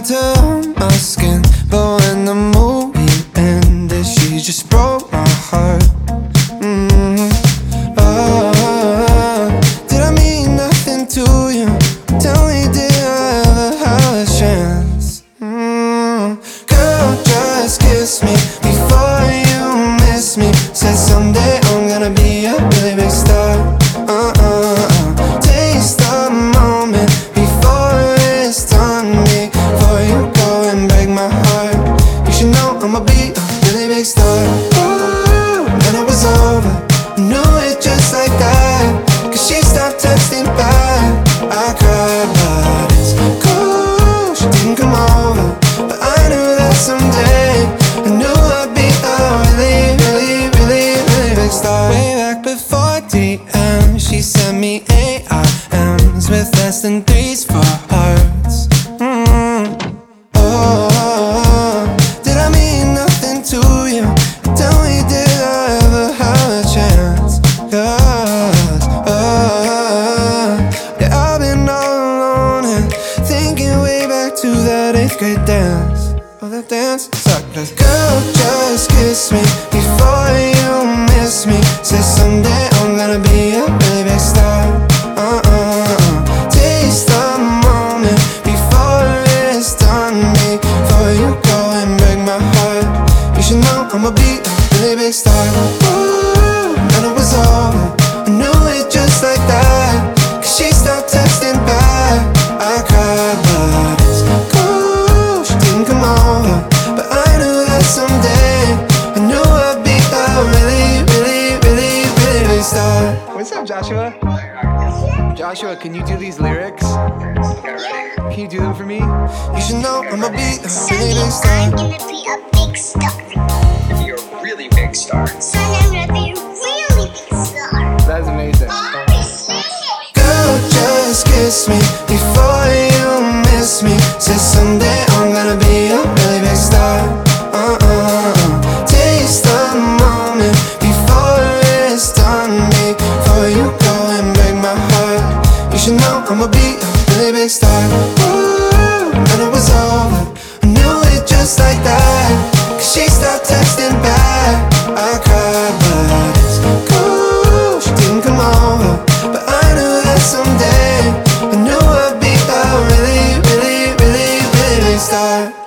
hard to own my skin, but when the movie ended, she just broke my heart. Did I mean nothing to you? Tell me, did I ever have a chance? Girl, just kiss me before you miss me. Said someday I'm gonna be a really big star. Taste the moment before it's done. Before you go and break my heart, you should know I'ma be a really big star. Ooh, and it was over, I knew it just like that. Cause she stopped texting back. I cried, but it's cool, she didn't come over. But I knew that someday, I knew I'd be a really, really, really, really big star. Way back before DM, she sent me AIMs with less than 3s for hearts. Did I mean nothing to you? Tell me, did I ever have a chance? Yeah, I've been all alone and thinking way back to that 8th grade dance. Oh, that dance sucked. Cause girl, just kiss me before you miss me. Say someday I'm gonna be a really big star. Taste the moment before it's done. Before you go and break my heart, you should know I'ma be a really big star. Ooh, and it was over, I knew it just like that. Cause she stopped texting back. I cried, but it's cool, she didn't come over. But I knew that someday, I knew I'd be a really, really, really, really big star. What's up, Joshua? Joshua, can you do these lyrics? Okay, ready? Can you do them for me? You should know I'ma be a Son, really big I'm star. gonna be a big star. Be a really big star. Son, I'm gonna be a really big star. That's amazing. Girl, just kiss me before you miss me. Say someday I'm gonna be a really big star. Taste the moment before it's done. Before you go and break my heart, you should know I'ma be a really big star. Ooh, and it was over, I knew it just like that. Cause she stopped texting back. I cried, but it's cool, she didn't come over. But I knew that someday, I knew I'd be a really, really, really, really big star.